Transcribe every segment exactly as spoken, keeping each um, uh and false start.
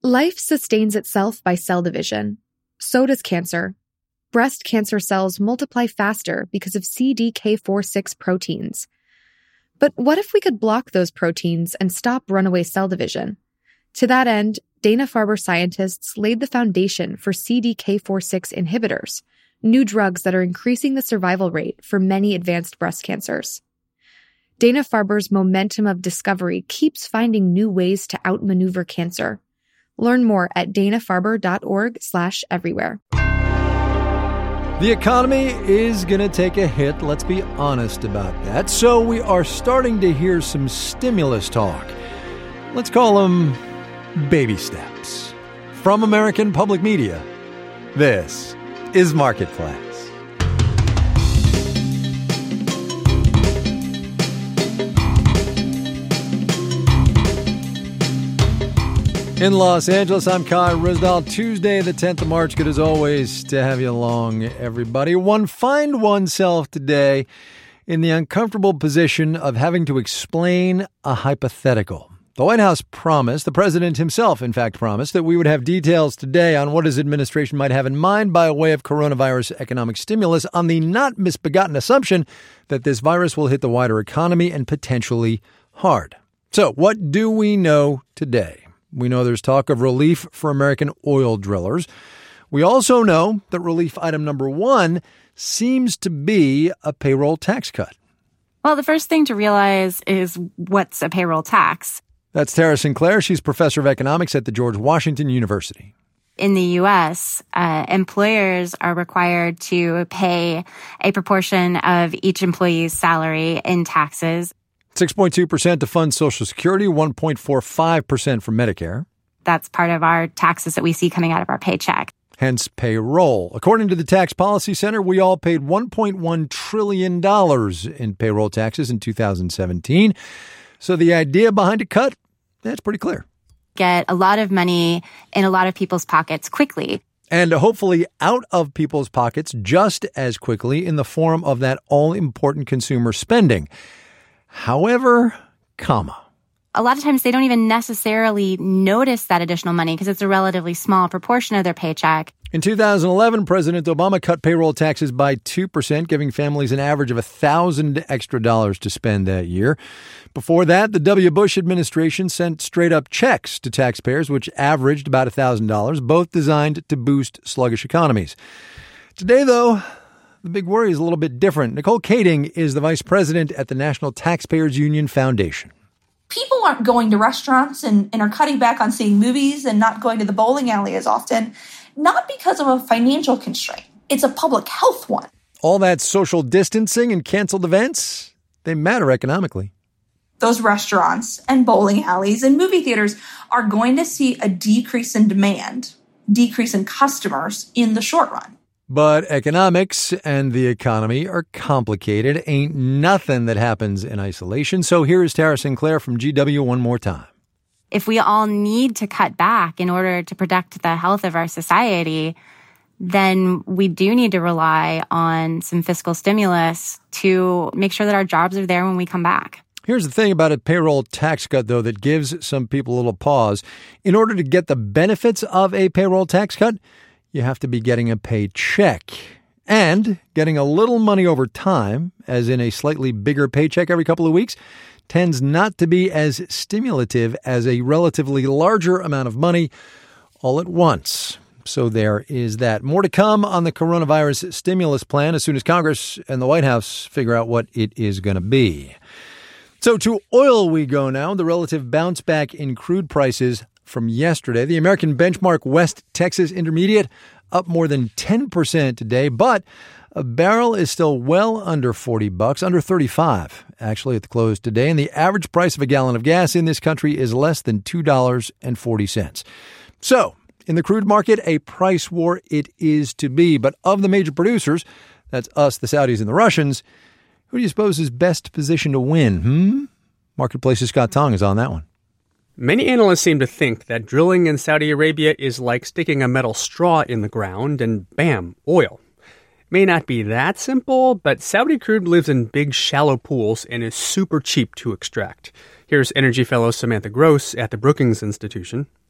Life sustains itself by cell division. So does cancer. Breast cancer cells multiply faster because of C D K four six proteins. But what if we could block those proteins and stop runaway cell division? To that end, Dana-Farber scientists laid the foundation for C D K four six inhibitors, new drugs that are increasing the survival rate for many advanced breast cancers. Dana-Farber's momentum of discovery keeps finding new ways to outmaneuver cancer. Learn more at danafarber.org slash everywhere. The economy is going to take a hit, let's be honest about that. So we are starting to hear some stimulus talk. Let's call them baby steps. From American Public Media, this is Marketplace. In Los Angeles, I'm Kai Ryssdal. Tuesday, the tenth of March. Good as always to have you along, everybody. One find oneself today in the uncomfortable position of having to explain a hypothetical. The White House promised, the president himself, in fact, promised that we would have details today on what his administration might have in mind by way of coronavirus economic stimulus on the not misbegotten assumption that this virus will hit the wider economy and potentially hard. So what do we know today? We know there's talk of relief for American oil drillers. We also know that relief item number one seems to be a payroll tax cut. Well, the first thing to realize is what's a payroll tax. That's Tara Sinclair. She's professor of economics at the George Washington University. In the U S, uh, employers are required to pay a proportion of each employee's salary in taxes. six point two percent to fund Social Security, one point four five percent for Medicare. That's part of our taxes that we see coming out of our paycheck. Hence payroll. According to the Tax Policy Center, we all paid one point one trillion dollars in payroll taxes in two thousand seventeen. So the idea behind a cut, that's pretty clear. Get a lot of money in a lot of people's pockets quickly. And hopefully out of people's pockets just as quickly in the form of that all-important consumer spending. However, comma. A lot of times they don't even necessarily notice that additional money because it's a relatively small proportion of their paycheck. In two thousand eleven, President Obama cut payroll taxes by two percent, giving families an average of one thousand extra dollars to spend that year. Before that, the W. Bush administration sent straight-up checks to taxpayers, which averaged about one thousand dollars, both designed to boost sluggish economies. Today, though, the big worry is a little bit different. Nicole Kading is the vice president at the National Taxpayers Union Foundation. People aren't going to restaurants and, and are cutting back on seeing movies and not going to the bowling alley as often, not because of a financial constraint. It's a public health one. All that social distancing and canceled events, they matter economically. Those restaurants and bowling alleys and movie theaters are going to see a decrease in demand, decrease in customers in the short run. But economics and the economy are complicated. Ain't nothing that happens in isolation. So here is Tara Sinclair from G W one more time. If we all need to cut back in order to protect the health of our society, then we do need to rely on some fiscal stimulus to make sure that our jobs are there when we come back. Here's the thing about a payroll tax cut, though, that gives some people a little pause. In order to get the benefits of a payroll tax cut, you have to be getting a paycheck and getting a little money over time, as in a slightly bigger paycheck every couple of weeks, tends not to be as stimulative as a relatively larger amount of money all at once. So there is that. More to come on the coronavirus stimulus plan as soon as Congress and the White House figure out what it is going to be. So to oil we go now. The relative bounce back in crude prices from yesterday. The American benchmark West Texas Intermediate up more than ten percent today, but a barrel is still well under forty bucks, under thirty-five actually at the close today, and the average price of a gallon of gas in this country is less than two dollars and forty cents. So, in the crude market, a price war it is to be, but of the major producers, that's us, the Saudis, and the Russians, who do you suppose is best positioned to win? Hmm? Marketplace's Scott Tong is on that one. Many analysts seem to think that drilling in Saudi Arabia is like sticking a metal straw in the ground and bam, oil. May not be that simple, but Saudi crude lives in big, shallow pools and is super cheap to extract. Here's energy fellow Samantha Gross at the Brookings Institution.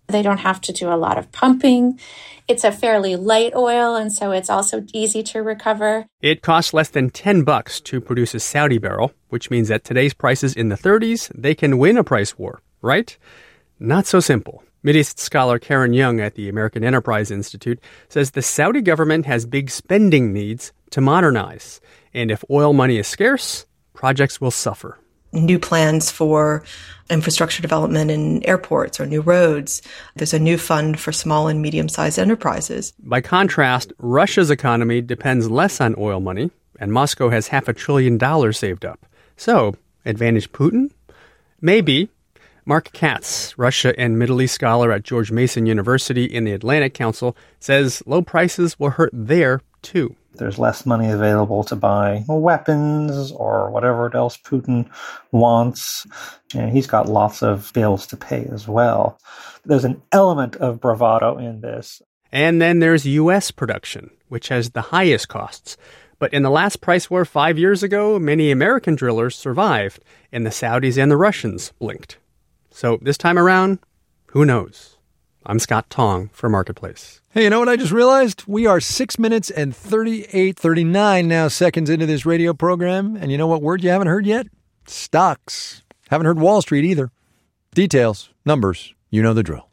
They don't have to do a lot of pumping. It's a fairly light oil, and so it's also easy to recover. It costs less than ten bucks to produce a Saudi barrel, which means at today's prices in the thirties, they can win a price war, right? Not so simple. Mideast scholar Karen Young at the American Enterprise Institute says the Saudi government has big spending needs to modernize. And if oil money is scarce, projects will suffer. New plans for infrastructure development in airports or new roads. There's a new fund for small and medium-sized enterprises. By contrast, Russia's economy depends less on oil money, and Moscow has half a trillion dollars saved up. So, advantage Putin? Maybe. Mark Katz, Russia and Middle East scholar at George Mason University in the Atlantic Council, says low prices will hurt there, too. There's less money available to buy weapons or whatever else Putin wants. And he's got lots of bills to pay as well. There's an element of bravado in this. And then there's U S production, which has the highest costs. But in the last price war five years ago, many American drillers survived, and the Saudis and the Russians blinked. So this time around, who knows? I'm Scott Tong for Marketplace. Hey, you know what I just realized? We are six minutes and thirty-eight, thirty-nine now seconds into this radio program. And you know what word you haven't heard yet? Stocks. Haven't heard Wall Street either. Details, numbers, you know the drill.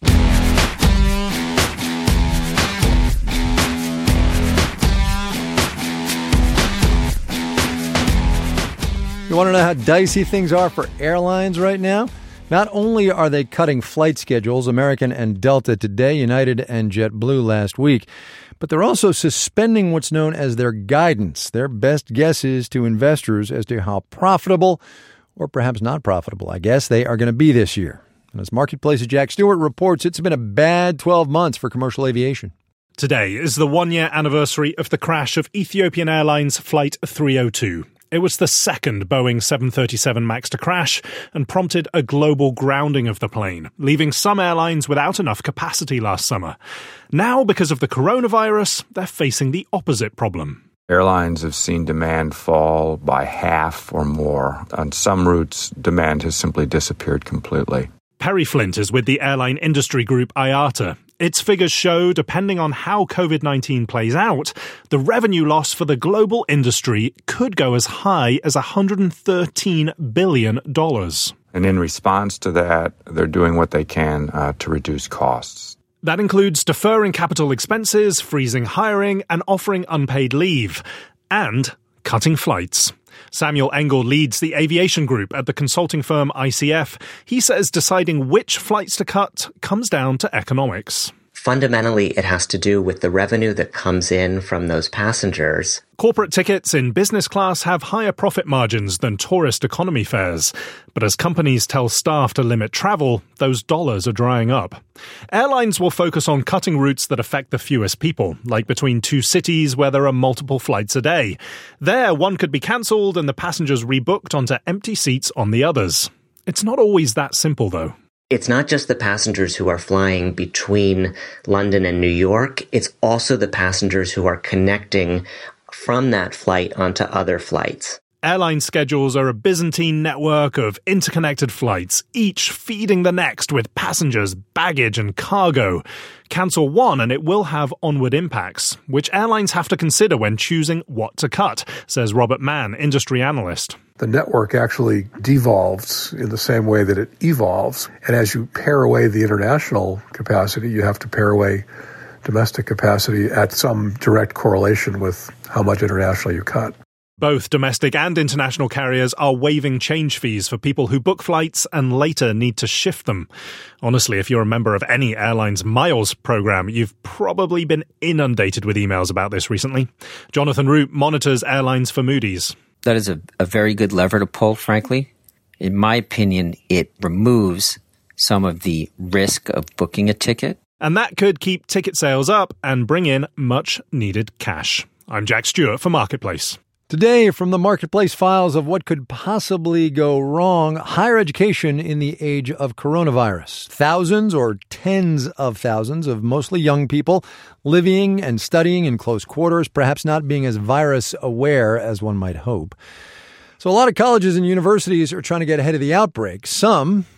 You want to know how dicey things are for airlines right now? Not only are they cutting flight schedules, American and Delta today, United and JetBlue last week, but they're also suspending what's known as their guidance, their best guesses to investors as to how profitable, or perhaps not profitable, I guess, they are going to be this year. And as Marketplace's Jack Stewart reports, it's been a bad twelve months for commercial aviation. Today is the one-year anniversary of the crash of Ethiopian Airlines Flight three oh two. It was the second Boeing seven thirty-seven MAX to crash and prompted a global grounding of the plane, leaving some airlines without enough capacity last summer. Now, because of the coronavirus, they're facing the opposite problem. Airlines have seen demand fall by half or more. On some routes, demand has simply disappeared completely. Perry Flint is with the airline industry group I A T A. Its figures show, depending on how covid nineteen plays out, the revenue loss for the global industry could go as high as one hundred thirteen billion dollars. And in response to that, they're doing what they can uh, to reduce costs. That includes deferring capital expenses, freezing hiring, and offering unpaid leave. And cutting flights. Samuel Engel leads the aviation group at the consulting firm I C F. He says deciding which flights to cut comes down to economics. Fundamentally, it has to do with the revenue that comes in from those passengers. Corporate tickets in business class have higher profit margins than tourist economy fares. But as companies tell staff to limit travel, those dollars are drying up. Airlines will focus on cutting routes that affect the fewest people, like between two cities where there are multiple flights a day. There, one could be cancelled and the passengers rebooked onto empty seats on the others. It's not always that simple, though. It's not just the passengers who are flying between London and New York. It's also the passengers who are connecting from that flight onto other flights. Airline schedules are a Byzantine network of interconnected flights, each feeding the next with passengers, baggage, and cargo. Cancel one and it will have onward impacts, which airlines have to consider when choosing what to cut, says Robert Mann, industry analyst. The network actually devolves in the same way that it evolves. And as you pare away the international capacity, you have to pare away domestic capacity at some direct correlation with how much international you cut. Both domestic and international carriers are waiving change fees for people who book flights and later need to shift them. Honestly, if you're a member of any airline's Miles program, you've probably been inundated with emails about this recently. Jonathan Root monitors airlines for Moody's. That is a, a very good lever to pull, frankly. In my opinion, it removes some of the risk of booking a ticket. And that could keep ticket sales up and bring in much needed cash. I'm Jack Stewart for Marketplace. Today, from the Marketplace files of what could possibly go wrong, higher education in the age of coronavirus. Thousands or tens of thousands of mostly young people living and studying in close quarters, perhaps not being as virus aware as one might hope. So a lot of colleges and universities are trying to get ahead of the outbreak. Some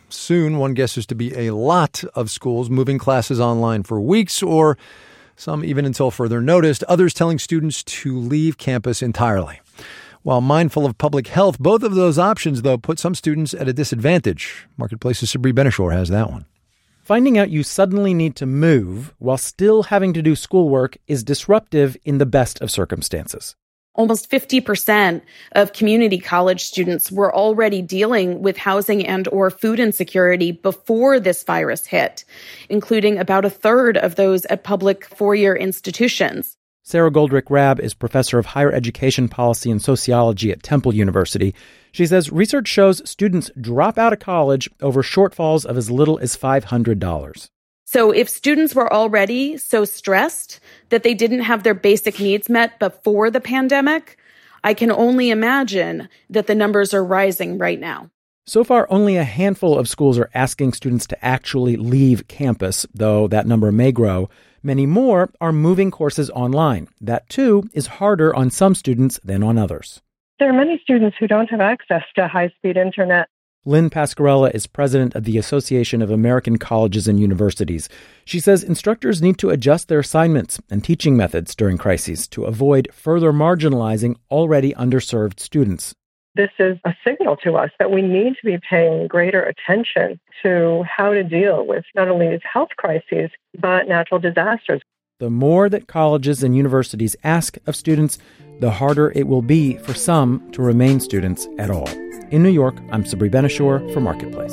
Soon, one guesses to be a lot of schools moving classes online for weeks, or some even until further notice, others telling students to leave campus entirely. While mindful of public health, both of those options, though, put some students at a disadvantage. Marketplace's Sabri Benishore has that one. Finding out you suddenly need to move while still having to do schoolwork is disruptive in the best of circumstances. Almost fifty percent of community college students were already dealing with housing and or food insecurity before this virus hit, including about a third of those at public four-year institutions. Sarah Goldrick-Rabb is professor of higher education policy and sociology at Temple University. She says research shows students drop out of college over shortfalls of as little as five hundred dollars. So if students were already so stressed that they didn't have their basic needs met before the pandemic, I can only imagine that the numbers are rising right now. So far, only a handful of schools are asking students to actually leave campus, though that number may grow. Many more are moving courses online. That, too, is harder on some students than on others. There are many students who don't have access to high-speed internet. Lynn Pascarella is president of the Association of American Colleges and Universities. She says instructors need to adjust their assignments and teaching methods during crises to avoid further marginalizing already underserved students. This is a signal to us that we need to be paying greater attention to how to deal with not only these health crises, but natural disasters. The more that colleges and universities ask of students, the harder it will be for some to remain students at all. In New York, I'm Sabri Benishore for Marketplace.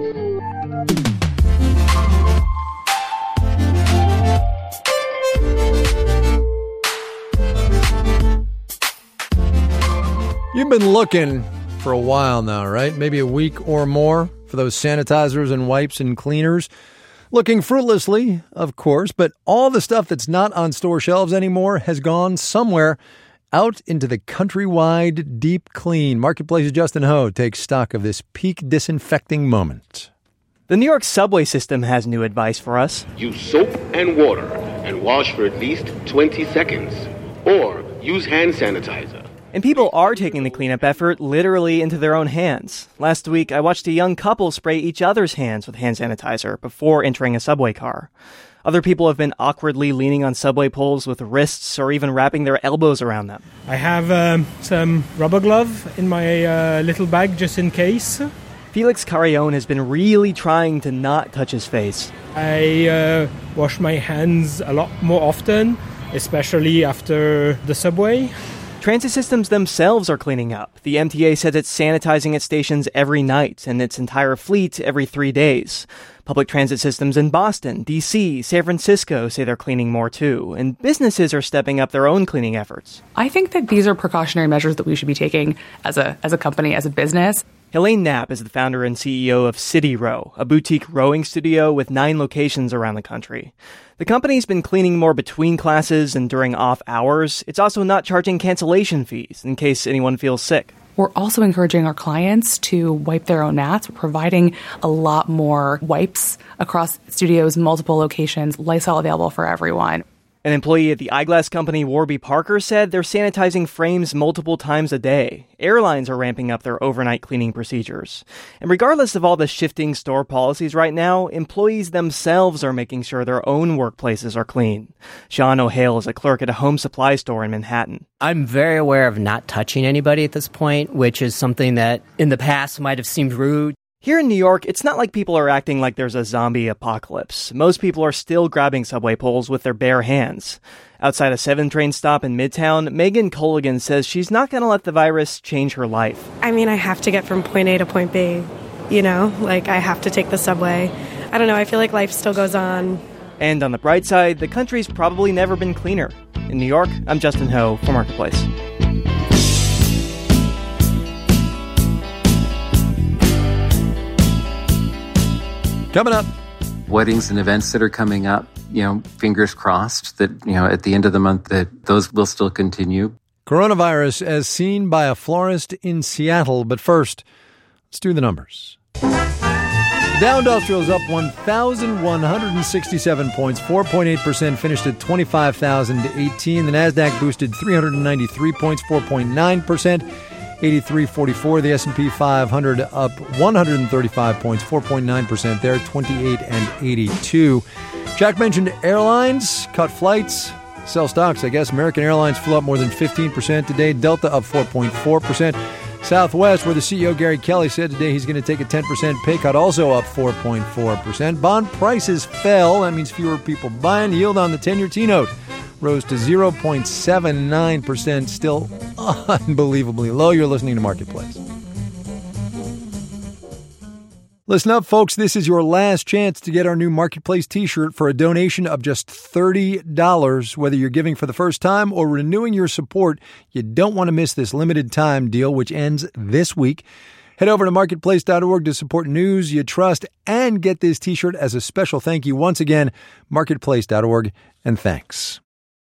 You've been looking for a while now, right? Maybe a week or more for those sanitizers and wipes and cleaners. Looking fruitlessly, of course, but all the stuff that's not on store shelves anymore has gone somewhere out into the countrywide deep clean. Marketplace's Justin Ho takes stock of this peak disinfecting moment. The New York subway system has new advice for us. Use soap and water and wash for at least twenty seconds. Or use hand sanitizer. And people are taking the cleanup effort literally into their own hands. Last week, I watched a young couple spray each other's hands with hand sanitizer before entering a subway car. Other people have been awkwardly leaning on subway poles with wrists or even wrapping their elbows around them. I have um, some rubber glove in my uh, little bag just in case. Felix Carrion has been really trying to not touch his face. I uh, wash my hands a lot more often, especially after the subway. Transit systems themselves are cleaning up. The M T A says it's sanitizing its stations every night and its entire fleet every three days. Public transit systems in Boston, D C, San Francisco say they're cleaning more too, and businesses are stepping up their own cleaning efforts. I think that these are precautionary measures that we should be taking as a as a company, as a business. Helene Knapp is the founder and C E O of City Row, a boutique rowing studio with nine locations around the country. The company's been cleaning more between classes and during off hours. It's also not charging cancellation fees in case anyone feels sick. We're also encouraging our clients to wipe their own mats. We're providing a lot more wipes across studios, multiple locations, Lysol available for everyone. An employee at the eyeglass company Warby Parker said they're sanitizing frames multiple times a day. Airlines are ramping up their overnight cleaning procedures. And regardless of all the shifting store policies right now, employees themselves are making sure their own workplaces are clean. Sean O'Hale is a clerk at a home supply store in Manhattan. I'm very aware of not touching anybody at this point, which is something that in the past might have seemed rude. Here in New York, it's not like people are acting like there's a zombie apocalypse. Most people are still grabbing subway poles with their bare hands. Outside a seven train stop in Midtown, Megan Colligan says she's not going to let the virus change her life. I mean, I have to get from point A to point B, you know? Like, I have to take the subway. I don't know, I feel like life still goes on. And on the bright side, the country's probably never been cleaner. In New York, I'm Justin Ho for Marketplace. Coming up. Weddings and events that are coming up, you know, fingers crossed that, you know, at the end of the month that those will still continue. Coronavirus as seen by a florist in Seattle. But first, let's do the numbers. The Dow Industrial is up one thousand one hundred sixty-seven points, four point eight percent, finished at twenty-five thousand eighteen. The NASDAQ boosted three hundred ninety-three points, four point nine percent. eighty-three forty-four. The S and P five hundred up one hundred thirty-five points, four point nine percent there, twenty-eight and eighty-two. Jack mentioned airlines, cut flights, sell stocks. I guess American Airlines flew up more than fifteen percent today. Delta up four point four percent. Southwest, where the C E O Gary Kelly said today he's going to take a ten percent pay cut, also up four point four percent. Bond prices fell. That means fewer people buying. Yield on the ten-year T-note rose to zero point seven nine percent, still unbelievably low. You're listening to Marketplace. Listen up, folks. This is your last chance to get our new Marketplace t-shirt for a donation of just thirty dollars. Whether you're giving for the first time or renewing your support, you don't want to miss this limited time deal, which ends this week. Head over to marketplace dot org to support news you trust and get this t-shirt as a special thank you. Once again, marketplace dot org, and thanks.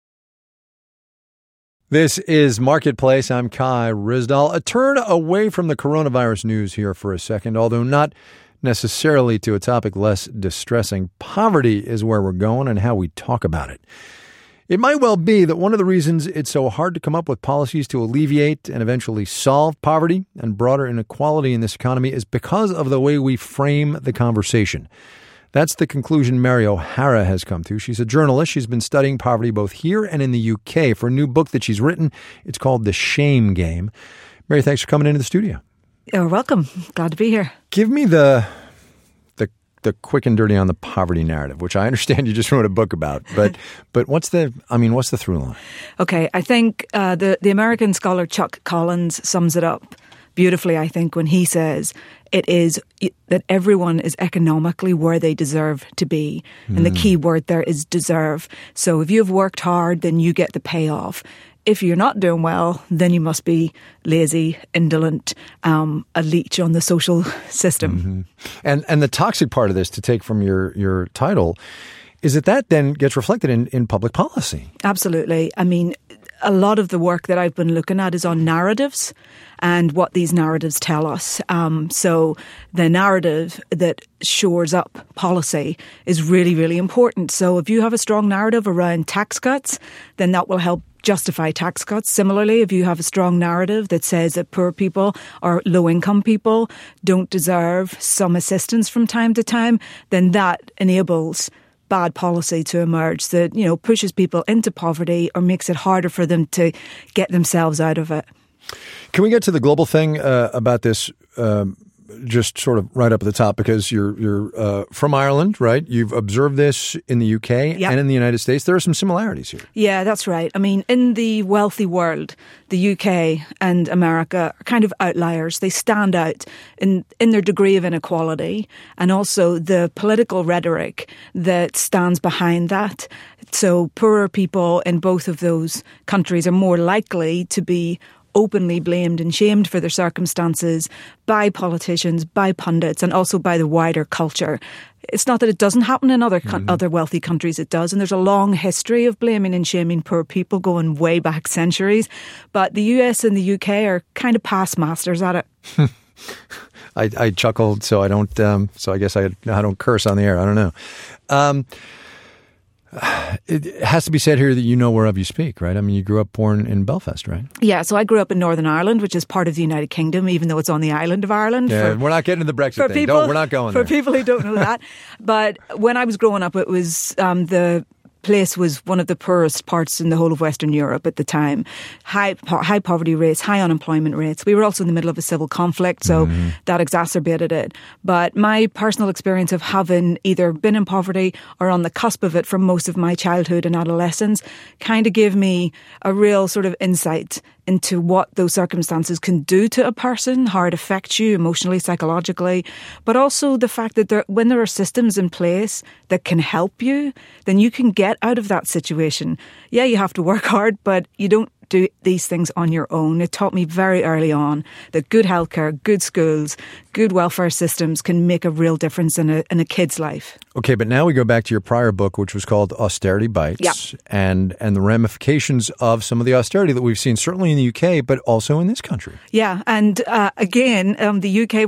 This is Marketplace. I'm Kai Ryssdal. A turn away from the coronavirus news here for a second, although not necessarily to a topic less distressing. Poverty is where we're going and how we talk about it. It might well be that one of the reasons it's so hard to come up with policies to alleviate and eventually solve poverty and broader inequality in this economy is because of the way we frame the conversation. That's the conclusion Mary O'Hara has come to. She's a journalist. She's been studying poverty both here and in the U K for a new book that she's written. It's called The Shame Game. Mary, thanks for coming into the studio. You're welcome. Glad to be here. Give me the the the quick and dirty on the poverty narrative, which I understand you just wrote a book about. But but what's the I mean, what's the through line? Okay, I think uh, the the American scholar Chuck Collins sums it up beautifully, I think, when he says it is that everyone is economically where they deserve to be. And mm. the key word there is deserve. So if you've worked hard, then you get the payoff. If you're not doing well, then you must be lazy, indolent, um, a leech on the social system. Mm-hmm. And and the toxic part of this, to take from your, your title, is that that then gets reflected in, in public policy. Absolutely. I mean, a lot of the work that I've been looking at is on narratives and what these narratives tell us. Um, so the narrative that shores up policy is really, really important. So if you have a strong narrative around tax cuts, then that will help justify tax cuts. Similarly, if you have a strong narrative that says that poor people or low-income people don't deserve some assistance from time to time, then that enables bad policy to emerge that, you know, pushes people into poverty or makes it harder for them to get themselves out of it. Can we get to the global thing uh, about this? Um, just sort of right up at the top, because you're you're uh, from Ireland, right? You've observed this in the U K yep. and in the United States. There are some similarities here. Yeah, that's right. I mean, in the wealthy world, the U K and America are kind of outliers. They stand out in, in their degree of inequality and also the political rhetoric that stands behind that. So poorer people in both of those countries are more likely to be openly blamed and shamed for their circumstances by politicians, by pundits, and also by the wider culture. It's not that it doesn't happen in other co- mm-hmm. other wealthy countries, it does. And there's a long history of blaming and shaming poor people going way back centuries. But the U S and the U K are kind of past masters at it. I, I chuckled, so I don't, um, so I guess I, I don't curse on the air. I don't know. Um, It has to be said here that you know whereof you speak, right? I mean, you grew up born in Belfast, right? Yeah, so I grew up in Northern Ireland, which is part of the United Kingdom, even though it's on the island of Ireland. Yeah, for, we're not getting to the Brexit thing. People, don't, we're not going for there. For people who don't know that. But when I was growing up, it was um, the place was one of the poorest parts in the whole of Western Europe at the time. High high poverty rates, high unemployment rates. We were also in the middle of a civil conflict, so mm-hmm. that exacerbated it. But my personal experience of having either been in poverty or on the cusp of it for most of my childhood and adolescence kind of gave me a real sort of insight into what those circumstances can do to a person, how it affects you emotionally, psychologically, but also the fact that there, when there are systems in place that can help you, then you can get out of that situation. Yeah, you have to work hard, but you don't do these things on your own. It taught me very early on that good healthcare, good schools, good welfare systems can make a real difference in a in a kid's life. Okay, but now we go back to your prior book, which was called Austerity Bites, yep. and and the ramifications of some of the austerity that we've seen, certainly in the U K, but also in this country. Yeah, and uh, again, um, the U K were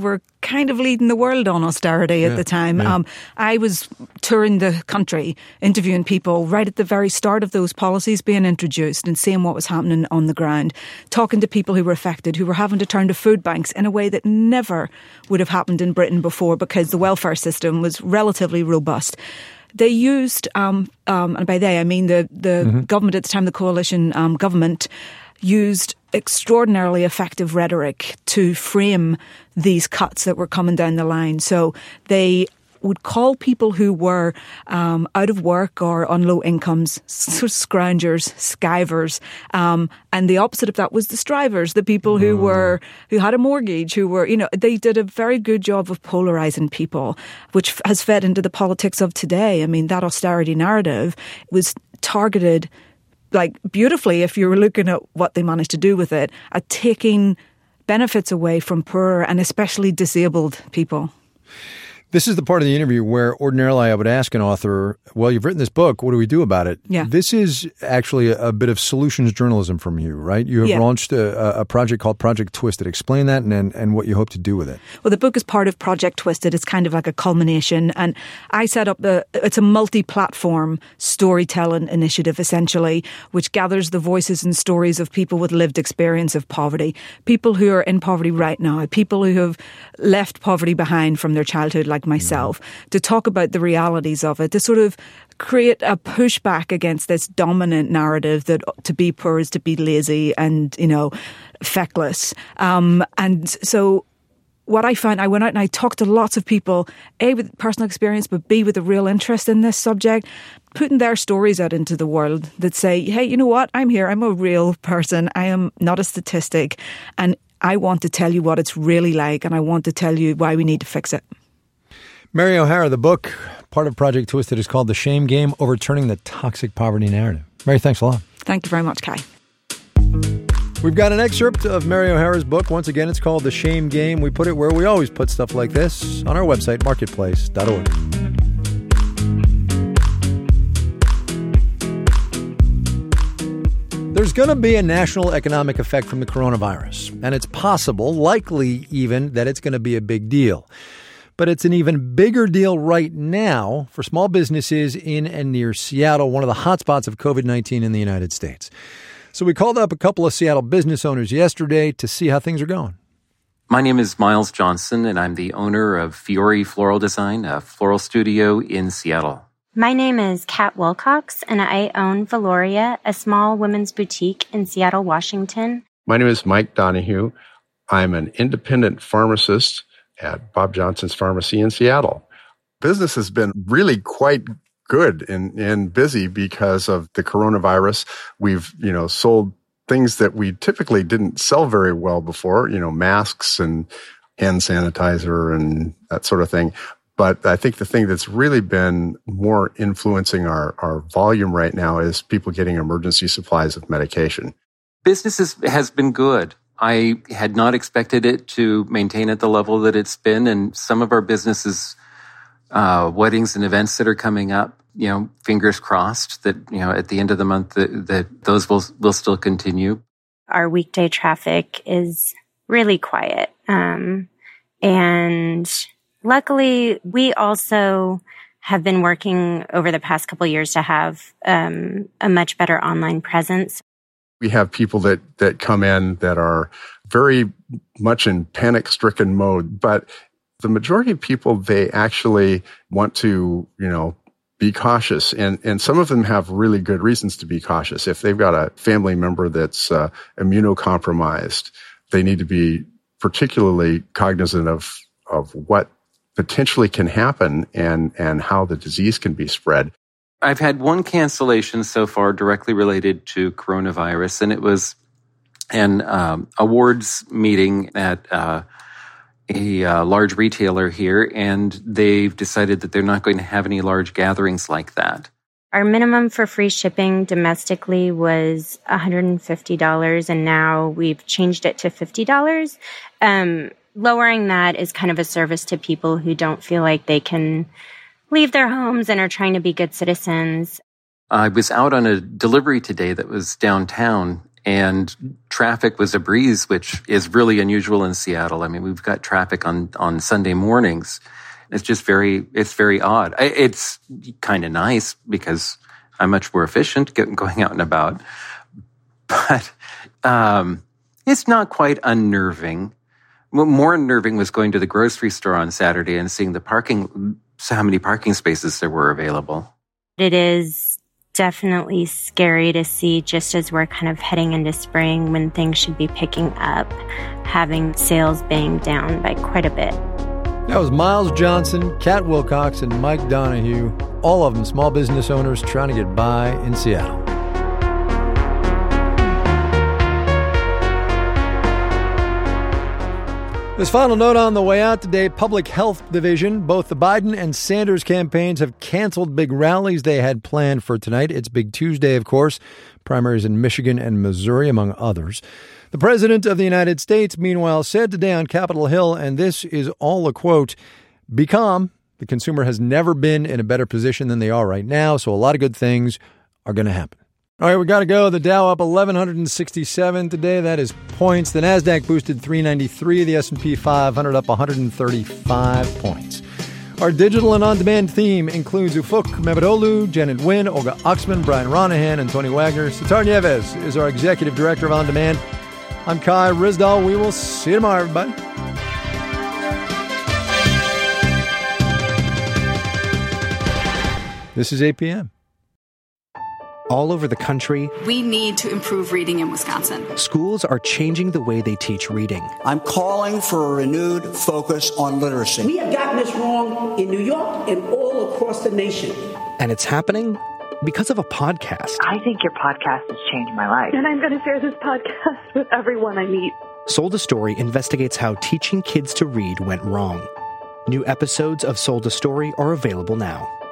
kind of leading the world on austerity Yeah, at the time. yeah. Um, I was touring the country, interviewing people right at the very start of those policies being introduced and seeing what was happening on the ground, talking to people who were affected, who were having to turn to food banks in a way that never would have happened in Britain before because the welfare system was relatively robust. They used, um, um, and by they I mean the, the Mm-hmm. government at the time, the coalition um, government, used extraordinarily effective rhetoric to frame these cuts that were coming down the line. So they would call people who were um, out of work or on low incomes sort of scroungers, skivers, um, and the opposite of that was the strivers, the people who were who had a mortgage, who were, you know, they did a very good job of polarizing people, which has fed into the politics of today. I mean, that austerity narrative was targeted like beautifully, if you were looking at what they managed to do with it, at taking benefits away from poorer and especially disabled people. This is the part of the interview where ordinarily I would ask an author, well, you've written this book. What do we do about it? Yeah. This is actually a, a bit of solutions journalism from you, right? You have Yeah. launched a, a project called Project Twisted. Explain that and, and and what you hope to do with it. Well, the book is part of Project Twisted. It's kind of like a culmination. And I set up a, it's a multi-platform storytelling initiative, essentially, which gathers the voices and stories of people with lived experience of poverty, people who are in poverty right now, people who have left poverty behind from their childhood, like myself, mm. to talk about the realities of it, to sort of create a pushback against this dominant narrative that to be poor is to be lazy and, you know, feckless. Um, and so what I found, I went out and I talked to lots of people, A, with personal experience, but B, with a real interest in this subject, putting their stories out into the world that say, hey, you know what? I'm here. I'm a real person. I am not a statistic. And I want to tell you what it's really like. And I want to tell you why we need to fix it. Mary O'Hara, the book, part of Project Twisted, is called The Shame Game, Overturning the Toxic Poverty Narrative. Mary, thanks a lot. Thank you very much, Kai. We've got an excerpt of Mary O'Hara's book. Once again, it's called The Shame Game. We put it where we always put stuff like this, on our website, marketplace dot org. There's going to be a national economic effect from the coronavirus, and it's possible, likely even, that it's going to be a big deal. But it's an even bigger deal right now for small businesses in and near Seattle, one of the hotspots of covid nineteen in the United States. So we called up a couple of Seattle business owners yesterday to see how things are going. My name is Miles Johnson, and I'm the owner of Fiore Floral Design, a floral studio in Seattle. My name is Kat Wilcox, and I own Valoria, a small women's boutique in Seattle, Washington. My name is Mike Donahue. I'm an independent pharmacist at Bob Johnson's Pharmacy in Seattle. Business has been really quite good and, and busy because of the coronavirus. We've, you know, sold things that we typically didn't sell very well before, you know, masks and hand sanitizer and that sort of thing. But I think the thing that's really been more influencing our, our volume right now is people getting emergency supplies of medication. Business is, has been good. I had not expected it to maintain at the level that it's been, and some of our businesses, uh, weddings and events that are coming up, you know, fingers crossed that, you know, at the end of the month that, that those will will still continue. Our weekday traffic is really quiet. Um, and luckily, we also have been working over the past couple of years to have um, a much better online presence. We have people that, that come in that are very much in panic-stricken mode, but the majority of people, they actually want to, you know, be cautious. And, and some of them have really good reasons to be cautious. If they've got a family member that's uh, immunocompromised, they need to be particularly cognizant of, of what potentially can happen and, and how the disease can be spread. I've had one cancellation so far directly related to coronavirus, and it was an um, awards meeting at uh, a uh, large retailer here, and they've decided that they're not going to have any large gatherings like that. Our minimum for free shipping domestically was one hundred fifty dollars, and now we've changed it to fifty dollars. Um, lowering that is kind of a service to people who don't feel like they can leave their homes and are trying to be good citizens. I was out on a delivery today that was downtown, And traffic was a breeze, which is really unusual in Seattle. I mean, we've got traffic on, on Sunday mornings. It's just very, it's very odd. It's kind of nice because I'm much more efficient getting, going out and about. But um, it's not quite unnerving. What more unnerving was going to the grocery store on Saturday and seeing the parking, so how many parking spaces there were available. It is definitely scary to see, just as we're kind of heading into spring when things should be picking up, having sales bang down by quite a bit. That was Miles Johnson, Kat Wilcox, and Mike Donahue, all of them small business owners trying to get by in Seattle. This final note on the way out today, Public Health Division. Both the Biden and Sanders campaigns have canceled big rallies they had planned for tonight. It's Big Tuesday, of course. Primaries in Michigan and Missouri, among others. The President of the United States, meanwhile, said today on Capitol Hill, and this is all a quote, "Be calm. The consumer has never been in a better position than they are right now, so a lot of good things are going to happen." All right, we got to go. The Dow up eleven sixty-seven today. That is points. The NASDAQ boosted three ninety-three. The S and P five hundred up one hundred thirty-five points. Our digital and on-demand theme includes Ufuk Mehmetoglu, Janet Wynn, Olga Oxman, Brian Ronahan, and Tony Wagner. Sitar Nieves is our executive director of On Demand. I'm Kai Rizdal. We will see you tomorrow, everybody. This is eight p.m. All over the country, we need to improve reading in Wisconsin. Schools are changing the way they teach reading. I'm calling for a renewed focus on literacy. We have gotten this wrong in New York and all across the nation. And it's happening because of a podcast. I think your podcast has changed my life. And I'm going to share this podcast with everyone I meet. Sold a Story investigates how teaching kids to read went wrong. New episodes of Sold a Story are available now.